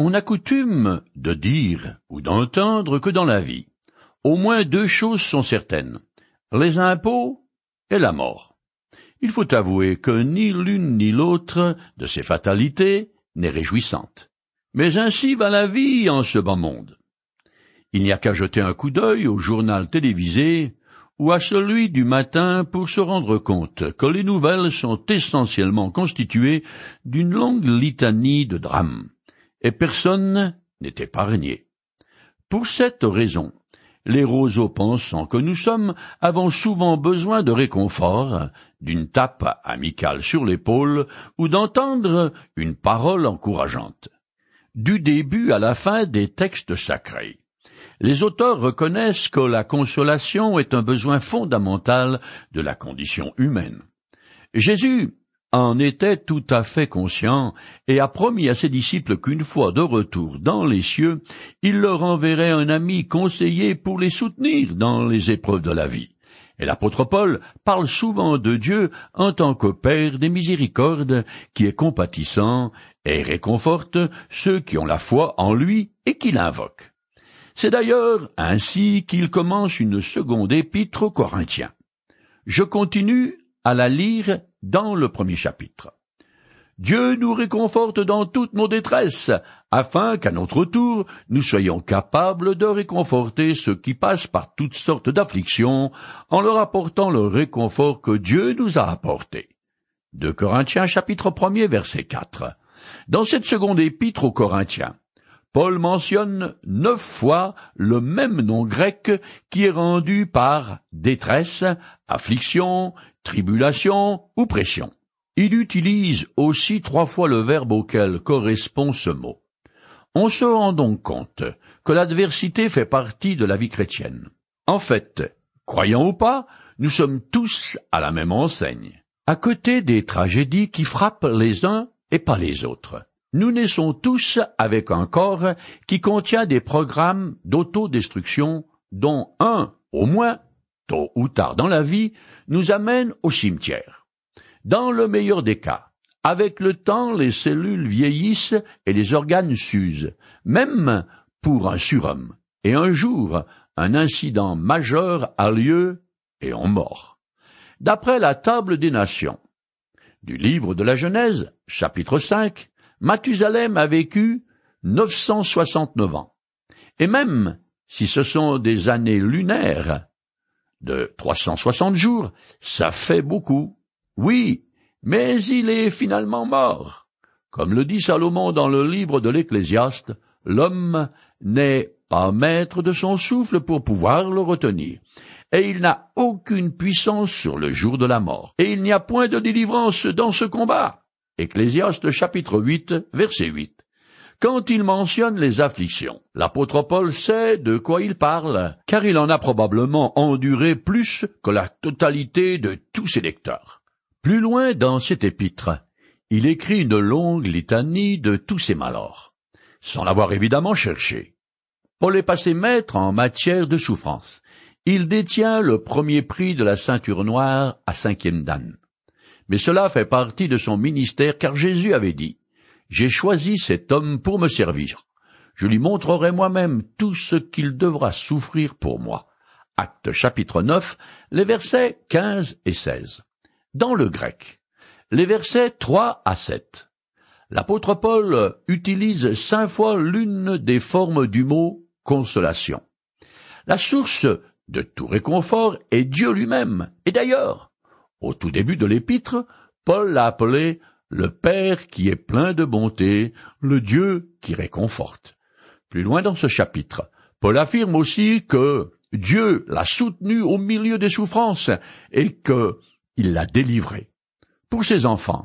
On a coutume de dire ou d'entendre que dans la vie, au moins deux choses sont certaines, les impôts et la mort. Il faut avouer que ni l'une ni l'autre de ces fatalités n'est réjouissante. Mais ainsi va la vie en ce bas monde. Il n'y a qu'à jeter un coup d'œil au journal télévisé ou à celui du matin pour se rendre compte que les nouvelles sont essentiellement constituées d'une longue litanie de drames, et personne n'est épargné. Pour cette raison, les roseaux pensants que nous sommes avons souvent besoin de réconfort, d'une tape amicale sur l'épaule ou d'entendre une parole encourageante. Du début à la fin des textes sacrés, les auteurs reconnaissent que la consolation est un besoin fondamental de la condition humaine. Jésus en était tout à fait conscient et a promis à ses disciples qu'une fois de retour dans les cieux, il leur enverrait un ami conseiller pour les soutenir dans les épreuves de la vie. Et l'apôtre Paul parle souvent de Dieu en tant que Père des miséricordes, qui est compatissant et réconforte ceux qui ont la foi en lui et qui l'invoquent. C'est d'ailleurs ainsi qu'il commence une seconde épître aux Corinthiens. Je continue à la lire dans le premier chapitre. Dieu nous réconforte dans toutes nos détresses, afin qu'à notre tour, nous soyons capables de réconforter ceux qui passent par toutes sortes d'afflictions, en leur apportant le réconfort que Dieu nous a apporté. 2 Corinthiens chapitre 1er verset 4. Dans cette seconde épître aux Corinthiens, Paul mentionne 9 fois le même nom grec qui est rendu par détresse, affliction, tribulation ou pression. Il utilise aussi 3 fois le verbe auquel correspond ce mot. On se rend donc compte que l'adversité fait partie de la vie chrétienne. En fait, croyants ou pas, nous sommes tous à la même enseigne, à côté des tragédies qui frappent les uns et pas les autres. Nous naissons tous avec un corps qui contient des programmes d'autodestruction dont un, au moins, tôt ou tard dans la vie, nous amène au cimetière. Dans le meilleur des cas, avec le temps, les cellules vieillissent et les organes s'usent, même pour un surhomme. Et un jour, un incident majeur a lieu et on meurt. D'après la Table des Nations, du livre de la Genèse, chapitre 5, Mathusalem a vécu 969 ans. Et même si ce sont des années lunaires de 360 jours, ça fait beaucoup. Oui, mais il est finalement mort. Comme le dit Salomon dans le livre de l'Ecclésiaste, l'homme n'est pas maître de son souffle pour pouvoir le retenir, et il n'a aucune puissance sur le jour de la mort, et il n'y a point de délivrance dans ce combat. Ecclésiaste chapitre 8, verset 8. Quand il mentionne les afflictions, l'apôtre Paul sait de quoi il parle, car il en a probablement enduré plus que la totalité de tous ses lecteurs. Plus loin dans cet épître, il écrit une longue litanie de tous ses malheurs, sans l'avoir évidemment cherché. Paul est passé maître en matière de souffrance. Il détient le premier prix de la ceinture noire à 5e dan. Mais cela fait partie de son ministère, car Jésus avait dit « J'ai choisi cet homme pour me servir. Je lui montrerai moi-même tout ce qu'il devra souffrir pour moi. » Actes chapitre 9, les versets 15 et 16. Dans le grec, les versets 3 à 7. L'apôtre Paul utilise 5 fois l'une des formes du mot « consolation ». La source de tout réconfort est Dieu lui-même, et d'ailleurs, au tout début de l'épître, Paul l'a appelé le Père qui est plein de bonté, le Dieu qui réconforte. Plus loin dans ce chapitre, Paul affirme aussi que Dieu l'a soutenu au milieu des souffrances et qu'il l'a délivré. Pour ses enfants,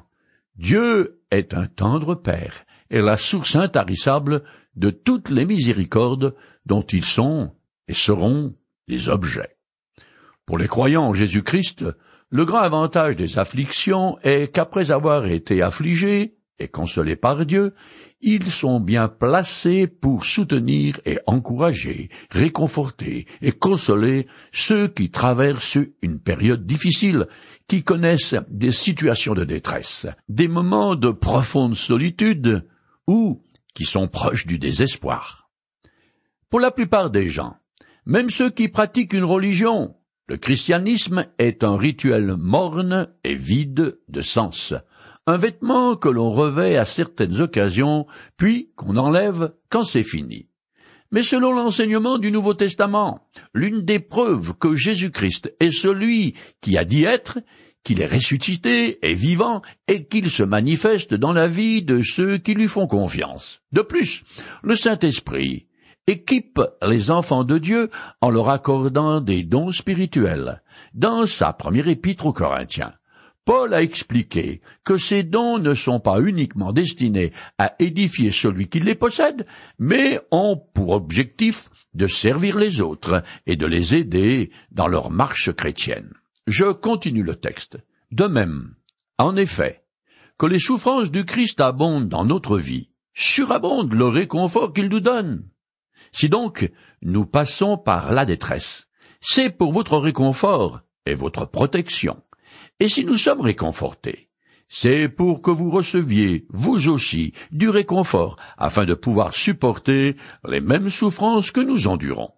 Dieu est un tendre Père et la source intarissable de toutes les miséricordes dont ils sont et seront les objets. Pour les croyants en Jésus-Christ, le grand avantage des afflictions est qu'après avoir été affligés et consolés par Dieu, ils sont bien placés pour soutenir et encourager, réconforter et consoler ceux qui traversent une période difficile, qui connaissent des situations de détresse, des moments de profonde solitude, ou qui sont proches du désespoir. Pour la plupart des gens, même ceux qui pratiquent une religion, le christianisme est un rituel morne et vide de sens, un vêtement que l'on revêt à certaines occasions, puis qu'on enlève quand c'est fini. Mais selon l'enseignement du Nouveau Testament, l'une des preuves que Jésus-Christ est celui qui a dit être, qu'il est ressuscité et vivant, et qu'il se manifeste dans la vie de ceux qui lui font confiance. De plus, le Saint-Esprit équipe les enfants de Dieu en leur accordant des dons spirituels. Dans sa première épître aux Corinthiens, Paul a expliqué que ces dons ne sont pas uniquement destinés à édifier celui qui les possède, mais ont pour objectif de servir les autres et de les aider dans leur marche chrétienne. Je continue le texte. De même, en effet, que les souffrances du Christ abondent dans notre vie, surabonde le réconfort qu'il nous donne. Si donc nous passons par la détresse, c'est pour votre réconfort et votre protection. Et si nous sommes réconfortés, c'est pour que vous receviez, vous aussi, du réconfort, afin de pouvoir supporter les mêmes souffrances que nous endurons.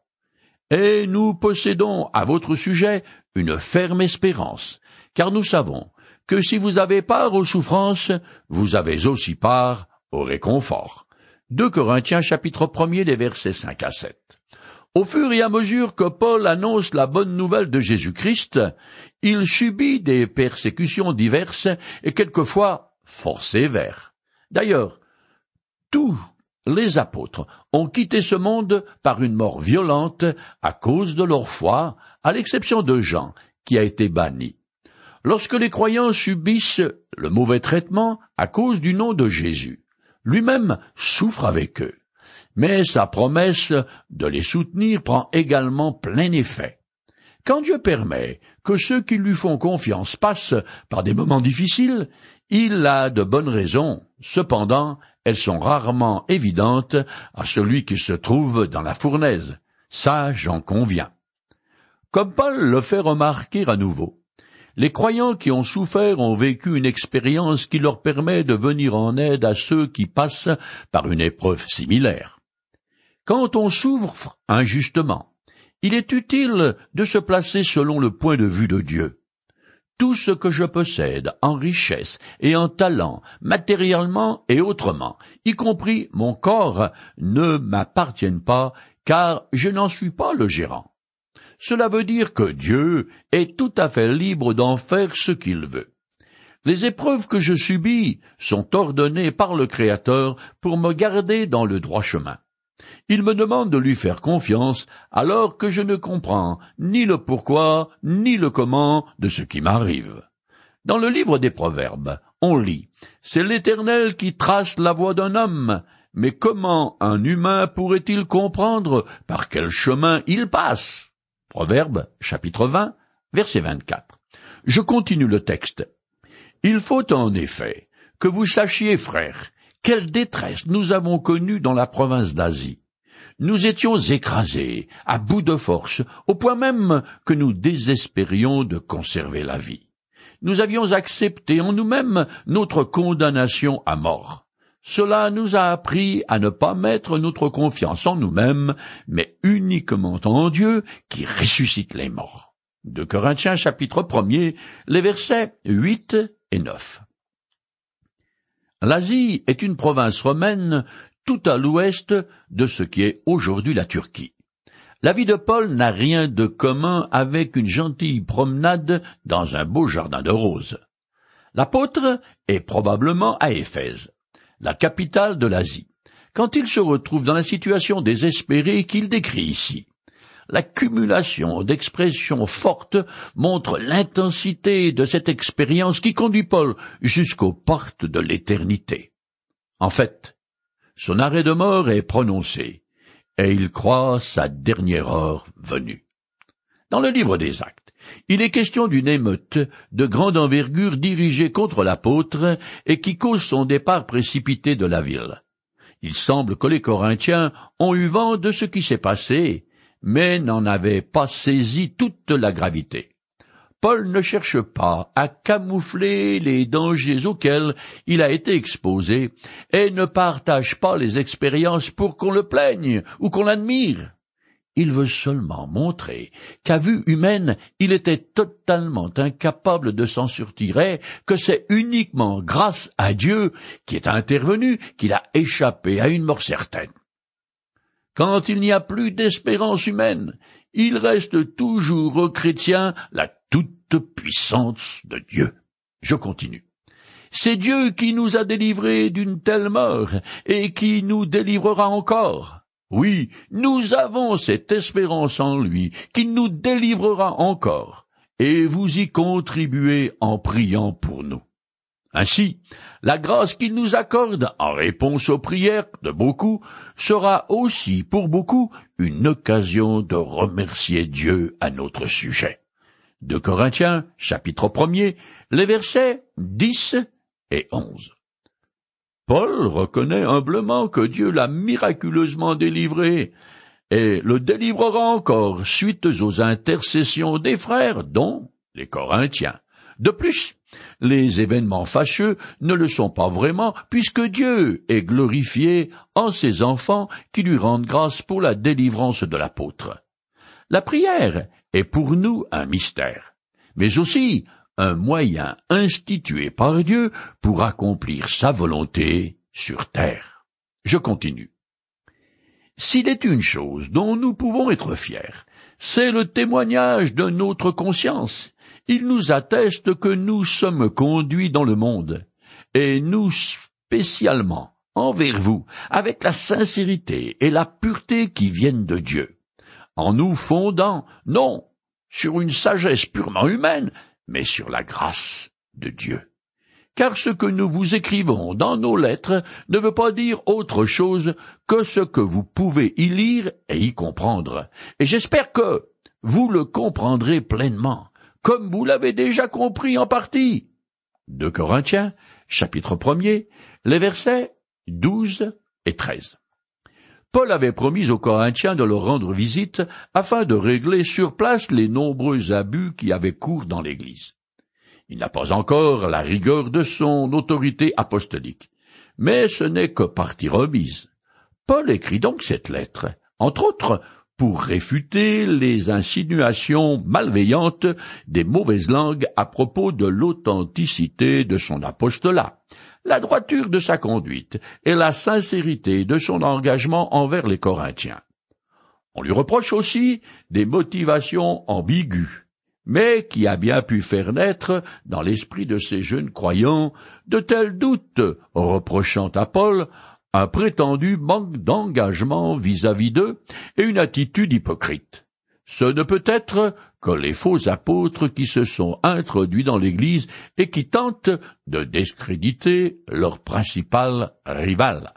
Et nous possédons à votre sujet une ferme espérance, car nous savons que si vous avez part aux souffrances, vous avez aussi part au réconfort. 2 Corinthiens chapitre 1er, les versets 5 à 7. Au fur et à mesure que Paul annonce la bonne nouvelle de Jésus-Christ, il subit des persécutions diverses et quelquefois fort sévères. D'ailleurs, tous les apôtres ont quitté ce monde par une mort violente à cause de leur foi, à l'exception de Jean, qui a été banni. Lorsque les croyants subissent le mauvais traitement à cause du nom de Jésus, lui-même souffre avec eux. Mais sa promesse de les soutenir prend également plein effet. Quand Dieu permet que ceux qui lui font confiance passent par des moments difficiles, il a de bonnes raisons. Cependant, elles sont rarement évidentes à celui qui se trouve dans la fournaise. Ça, j'en conviens. Comme Paul le fait remarquer à nouveau, les croyants qui ont souffert ont vécu une expérience qui leur permet de venir en aide à ceux qui passent par une épreuve similaire. Quand on souffre injustement, il est utile de se placer selon le point de vue de Dieu. Tout ce que je possède en richesse et en talent, matériellement et autrement, y compris mon corps, ne m'appartiennent pas, car je n'en suis pas le gérant. Cela veut dire que Dieu est tout à fait libre d'en faire ce qu'il veut. Les épreuves que je subis sont ordonnées par le Créateur pour me garder dans le droit chemin. Il me demande de lui faire confiance alors que je ne comprends ni le pourquoi ni le comment de ce qui m'arrive. Dans le livre des Proverbes, on lit « C'est l'Éternel qui trace la voie d'un homme, mais comment un humain pourrait-il comprendre par quel chemin il passe ?» Proverbes, chapitre 20, verset 24. Je continue le texte. « Il faut en effet que vous sachiez, frères, quelle détresse nous avons connue dans la province d'Asie. Nous étions écrasés, à bout de force, au point même que nous désespérions de conserver la vie. Nous avions accepté en nous-mêmes notre condamnation à mort. Cela nous a appris à ne pas mettre notre confiance en nous-mêmes, mais uniquement en Dieu qui ressuscite les morts. 2 Corinthiens chapitre 1er, les versets 8 et 9. L'Asie est une province romaine tout à l'ouest de ce qui est aujourd'hui la Turquie. La vie de Paul n'a rien de commun avec une gentille promenade dans un beau jardin de roses. L'apôtre est probablement à Éphèse, la capitale de l'Asie, quand il se retrouve dans la situation désespérée qu'il décrit ici. L'accumulation d'expressions fortes montre l'intensité de cette expérience qui conduit Paul jusqu'aux portes de l'éternité. En fait, son arrêt de mort est prononcé, et il croit sa dernière heure venue. Dans le livre des Actes, il est question d'une émeute de grande envergure dirigée contre l'apôtre et qui cause son départ précipité de la ville. Il semble que les Corinthiens ont eu vent de ce qui s'est passé, mais n'en avaient pas saisi toute la gravité. Paul ne cherche pas à camoufler les dangers auxquels il a été exposé et ne partage pas les expériences pour qu'on le plaigne ou qu'on l'admire. Il veut seulement montrer qu'à vue humaine, il était totalement incapable de s'en sortir et que c'est uniquement grâce à Dieu qui est intervenu qu'il a échappé à une mort certaine. Quand il n'y a plus d'espérance humaine, il reste toujours aux chrétiens la toute-puissance de Dieu. Je continue. C'est Dieu qui nous a délivrés d'une telle mort et qui nous délivrera encore. Oui, nous avons cette espérance en lui, qui nous délivrera encore, et vous y contribuez en priant pour nous. Ainsi, la grâce qu'il nous accorde en réponse aux prières de beaucoup sera aussi pour beaucoup une occasion de remercier Dieu à notre sujet. 2 Corinthiens, chapitre 1er, les versets 10 et 11. Paul reconnaît humblement que Dieu l'a miraculeusement délivré et le délivrera encore suite aux intercessions des frères, dont les Corinthiens. De plus, les événements fâcheux ne le sont pas vraiment, puisque Dieu est glorifié en ses enfants qui lui rendent grâce pour la délivrance de l'apôtre. La prière est pour nous un mystère, mais aussi un moyen institué par Dieu pour accomplir sa volonté sur terre. Je continue. S'il est une chose dont nous pouvons être fiers, c'est le témoignage de notre conscience. Il nous atteste que nous sommes conduits dans le monde, et nous spécialement envers vous, avec la sincérité et la pureté qui viennent de Dieu, en nous fondant, non sur une sagesse purement humaine, mais sur la grâce de Dieu. Car ce que nous vous écrivons dans nos lettres ne veut pas dire autre chose que ce que vous pouvez y lire et y comprendre. Et j'espère que vous le comprendrez pleinement, comme vous l'avez déjà compris en partie. 2 Corinthiens, chapitre 1er, les versets 12 et 13. Paul avait promis aux Corinthiens de leur rendre visite afin de régler sur place les nombreux abus qui avaient cours dans l'Église. Il n'a pas encore la rigueur de son autorité apostolique, mais ce n'est que partie remise. Paul écrit donc cette lettre, entre autres, pour réfuter les insinuations malveillantes des mauvaises langues à propos de l'authenticité de son apostolat, la droiture de sa conduite et la sincérité de son engagement envers les Corinthiens. On lui reproche aussi des motivations ambiguës, mais qui a bien pu faire naître dans l'esprit de ces jeunes croyants de tels doutes, reprochant à Paul un prétendu manque d'engagement vis-à-vis d'eux et une attitude hypocrite. Ce ne peut être que les faux apôtres qui se sont introduits dans l'Église et qui tentent de discréditer leur principal rival.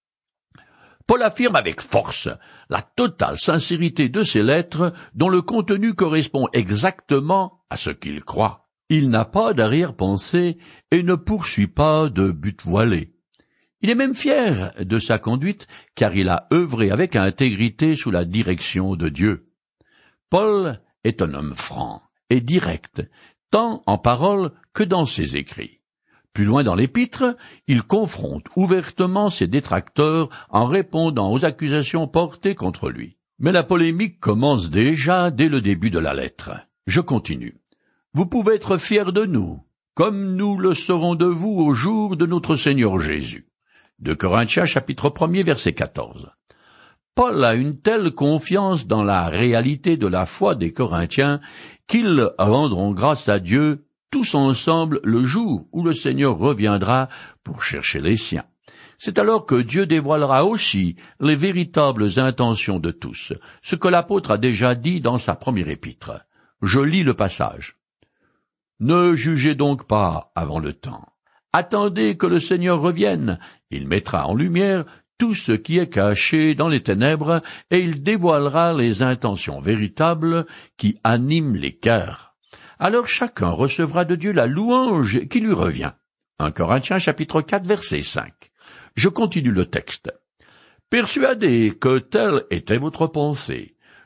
Paul affirme avec force la totale sincérité de ses lettres dont le contenu correspond exactement à ce qu'il croit. Il n'a pas d'arrière-pensée et ne poursuit pas de but voilé. Il est même fier de sa conduite car il a œuvré avec intégrité sous la direction de Dieu. Paul est un homme franc et direct, tant en parole que dans ses écrits. Plus loin dans l'épître, il confronte ouvertement ses détracteurs en répondant aux accusations portées contre lui. Mais la polémique commence déjà dès le début de la lettre. Je continue. Vous pouvez être fiers de nous, comme nous le serons de vous au jour de notre Seigneur Jésus. 2 Corinthiens, chapitre 1er, verset 14. Paul a une telle confiance dans la réalité de la foi des Corinthiens qu'ils rendront grâce à Dieu tous ensemble le jour où le Seigneur reviendra pour chercher les siens. C'est alors que Dieu dévoilera aussi les véritables intentions de tous, ce que l'apôtre a déjà dit dans sa première épître. Je lis le passage. « Ne jugez donc pas avant le temps. Attendez que le Seigneur revienne. Il mettra en lumière tout ce qui est caché dans les ténèbres, et il dévoilera les intentions véritables qui animent les cœurs. Alors chacun recevra de Dieu la louange qui lui revient. » 1 Corinthiens chapitre 4 verset 5. Je continue le texte. « Persuadé que telle était votre pensée,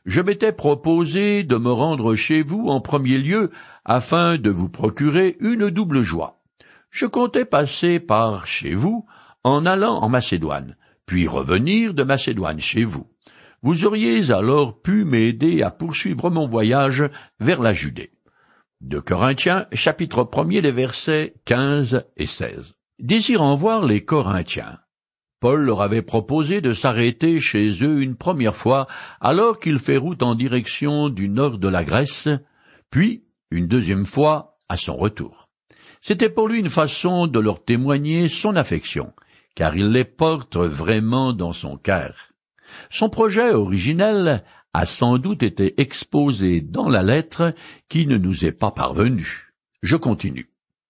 je m'étais proposé de me rendre chez vous en premier lieu afin de vous procurer une double joie. Je comptais passer par chez vous en allant en Macédoine, puis revenir de Macédoine chez vous. Vous auriez alors pu m'aider à poursuivre mon voyage vers la Judée. 2 Corinthiens, chapitre 1er, les versets 15 et 16. Désirant voir les Corinthiens, Paul leur avait proposé de s'arrêter chez eux une première fois alors qu'il fait route en direction du nord de la Grèce, puis une deuxième fois à son retour. C'était pour lui une façon de leur témoigner son affection, car il les porte vraiment dans son cœur. Son projet originel a sans doute été exposé dans la lettre qui ne nous est pas parvenue. Je continue.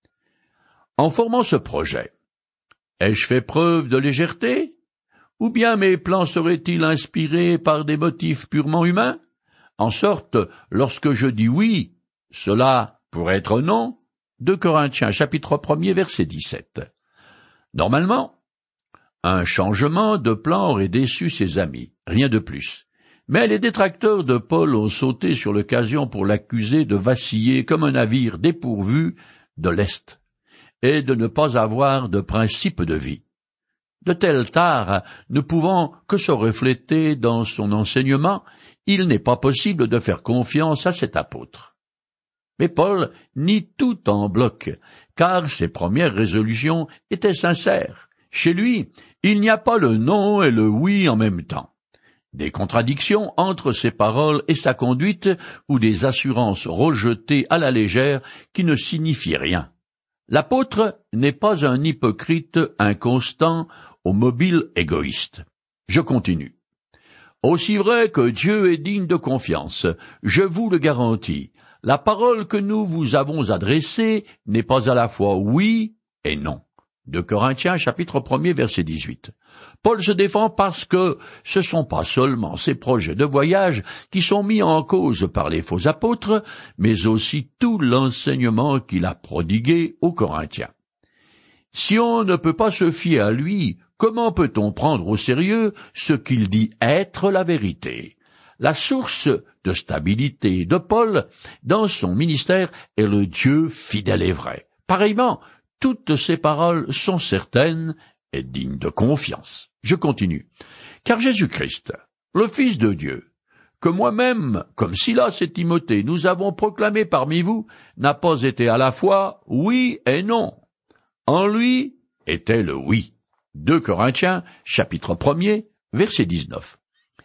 En formant ce projet, ai-je fait preuve de légèreté? Ou bien mes plans seraient-ils inspirés par des motifs purement humains? En sorte, lorsque je dis oui, cela pourrait être non. 2 Corinthiens, chapitre 1er, verset 17. Normalement, un changement de plan aurait déçu ses amis, rien de plus. Mais les détracteurs de Paul ont sauté sur l'occasion pour l'accuser de vaciller comme un navire dépourvu de lest et de ne pas avoir de principe de vie. De tels tares ne pouvant que se refléter dans son enseignement, il n'est pas possible de faire confiance à cet apôtre. Mais Paul nie tout en bloc, car ses premières résolutions étaient sincères. Chez lui, il n'y a pas le non et le oui en même temps. Des contradictions entre ses paroles et sa conduite, ou des assurances rejetées à la légère qui ne signifient rien. L'apôtre n'est pas un hypocrite inconstant au mobile égoïste. Je continue. Aussi vrai que Dieu est digne de confiance, je vous le garantis, la parole que nous vous avons adressée n'est pas à la fois oui et non. 2 Corinthiens, chapitre 1er, verset 18. Paul se défend parce que ce ne sont pas seulement ses projets de voyage qui sont mis en cause par les faux apôtres, mais aussi tout l'enseignement qu'il a prodigué aux Corinthiens. Si on ne peut pas se fier à lui, comment peut-on prendre au sérieux ce qu'il dit être la vérité? La source de stabilité de Paul dans son ministère est le Dieu fidèle et vrai. Pareillement, toutes ses paroles sont certaines et dignes de confiance. Je continue. Car Jésus-Christ, le Fils de Dieu, que moi-même, comme Silas et Timothée, nous avons proclamé parmi vous, n'a pas été à la fois oui et non. En lui était le oui. 2 Corinthiens, chapitre 1er, verset 19.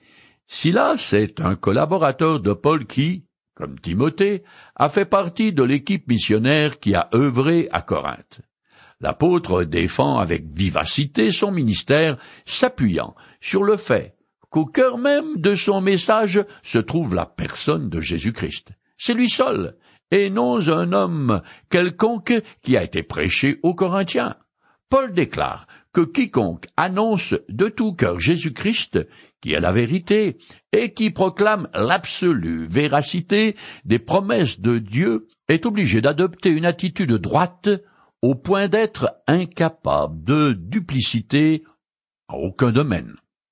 Silas est un collaborateur de Paul qui, comme Timothée, a fait partie de l'équipe missionnaire qui a œuvré à Corinthe. L'apôtre défend avec vivacité son ministère, s'appuyant sur le fait qu'au cœur même de son message se trouve la personne de Jésus-Christ. C'est lui seul, et non un homme quelconque qui a été prêché aux Corinthiens. Paul déclare que quiconque annonce de tout cœur Jésus-Christ, qui est la vérité, et qui proclame l'absolue véracité des promesses de Dieu, est obligé d'adopter une attitude droite au point d'être incapable de duplicité en aucun domaine.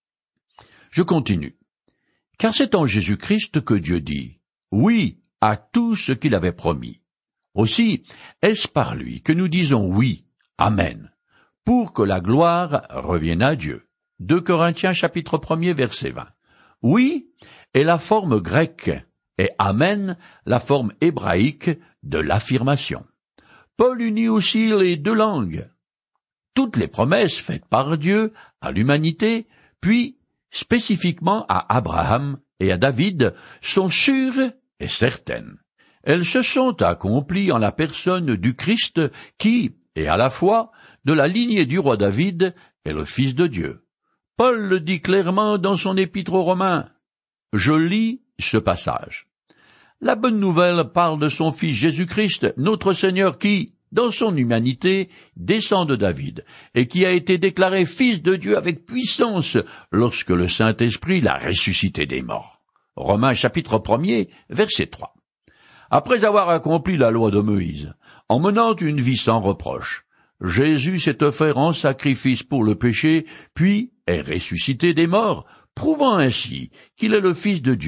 Je continue. Car c'est en Jésus-Christ que Dieu dit oui à tout ce qu'il avait promis. Aussi, est-ce par lui que nous disons oui, amen, pour que la gloire revienne à Dieu. 2 Corinthiens chapitre 1er verset 20. Oui est la forme grecque et amen la forme hébraïque de l'affirmation. Paul unit aussi les deux langues. Toutes les promesses faites par Dieu à l'humanité, puis spécifiquement à Abraham et à David, sont sûres et certaines. Elles se sont accomplies en la personne du Christ qui est à la fois de la lignée du roi David et le Fils de Dieu. Paul le dit clairement dans son épître aux Romains. Je lis ce passage. La bonne nouvelle parle de son Fils Jésus-Christ, notre Seigneur qui, dans son humanité, descend de David, et qui a été déclaré Fils de Dieu avec puissance lorsque le Saint-Esprit l'a ressuscité des morts. Romains chapitre 1er, verset 3. Après avoir accompli la loi de Moïse, en menant une vie sans reproche, Jésus s'est offert en sacrifice pour le péché, puis est ressuscité des morts, prouvant ainsi qu'il est le Fils de Dieu.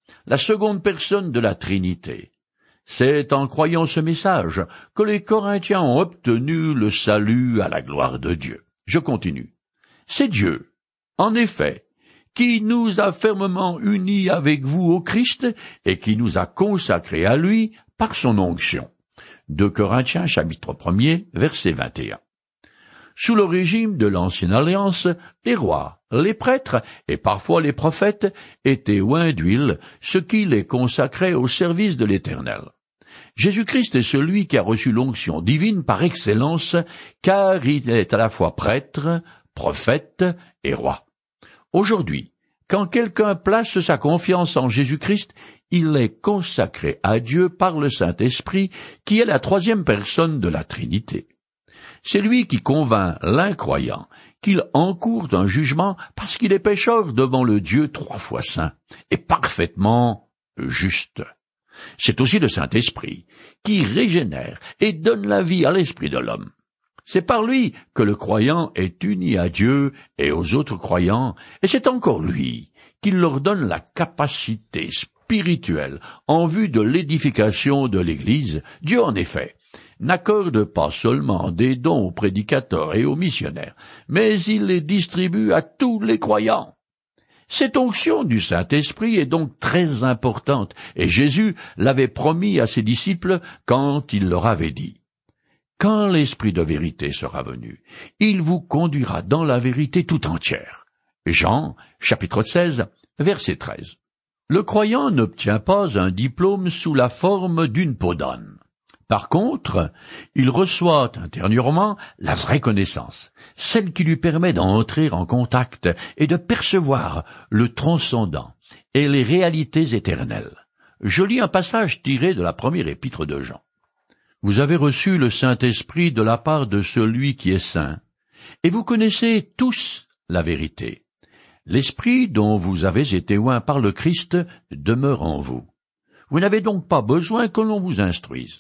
la seconde personne de la Trinité. C'est en croyant ce message que les Corinthiens ont obtenu le salut à la gloire de Dieu. Je continue. C'est Dieu, en effet, qui nous a fermement unis avec vous au Christ et qui nous a consacrés à lui par son onction. 2 Corinthiens chapitre 1er, verset 21. Sous le régime de l'Ancienne Alliance, les rois, les prêtres et parfois les prophètes étaient oints d'huile, ce qui les consacrait au service de l'Éternel. Jésus-Christ est celui qui a reçu l'onction divine par excellence, car il est à la fois prêtre, prophète et roi. Aujourd'hui, quand quelqu'un place sa confiance en Jésus-Christ, il est consacré à Dieu par le Saint-Esprit, qui est la troisième personne de la Trinité. C'est lui qui convainc l'incroyant qu'il encourt un jugement parce qu'il est pécheur devant le Dieu 3 fois saint et parfaitement juste. C'est aussi le Saint-Esprit qui régénère et donne la vie à l'esprit de l'homme. C'est par lui que le croyant est uni à Dieu et aux autres croyants, et c'est encore lui qui leur donne la capacité spirituelle en vue de l'édification de l'Église. Dieu, en effet, n'accorde pas seulement des dons aux prédicateurs et aux missionnaires, mais il les distribue à tous les croyants. Cette onction du Saint-Esprit est donc très importante, et Jésus l'avait promis à ses disciples quand il leur avait dit « Quand l'Esprit de vérité sera venu, il vous conduira dans la vérité tout entière. » Jean, chapitre 16, verset 13. Le croyant n'obtient pas un diplôme sous la forme d'une peau d'âne. Par contre, il reçoit intérieurement la vraie connaissance, celle qui lui permet d'entrer en contact et de percevoir le transcendant et les réalités éternelles. Je lis un passage tiré de la première épître de Jean. « Vous avez reçu le Saint-Esprit de la part de celui qui est saint, et vous connaissez tous la vérité. L'Esprit dont vous avez été oints par le Christ demeure en vous. Vous n'avez donc pas besoin que l'on vous instruise.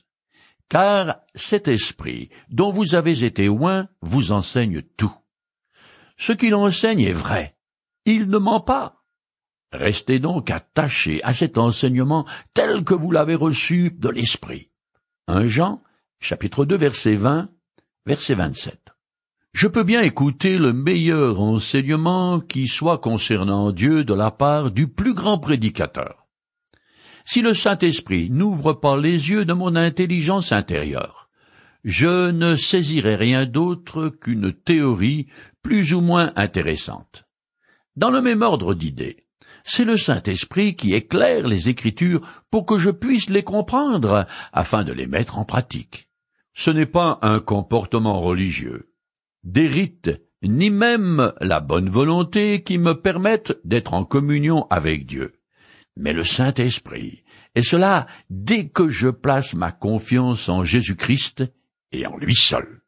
Car cet Esprit dont vous avez été oints vous enseigne tout. Ce qu'il enseigne est vrai. Il ne ment pas. Restez donc attachés à cet enseignement tel que vous l'avez reçu de l'Esprit. » 1 Jean, chapitre 2, verset 20, verset 27. Je peux bien écouter le meilleur enseignement qui soit concernant Dieu de la part du plus grand prédicateur. Si le Saint-Esprit n'ouvre pas les yeux de mon intelligence intérieure, je ne saisirai rien d'autre qu'une théorie plus ou moins intéressante. Dans le même ordre d'idées, c'est le Saint-Esprit qui éclaire les Écritures pour que je puisse les comprendre afin de les mettre en pratique. Ce n'est pas un comportement religieux, des rites, ni même la bonne volonté qui me permettent d'être en communion avec Dieu, mais le Saint-Esprit, et cela dès que je place ma confiance en Jésus-Christ et en lui seul.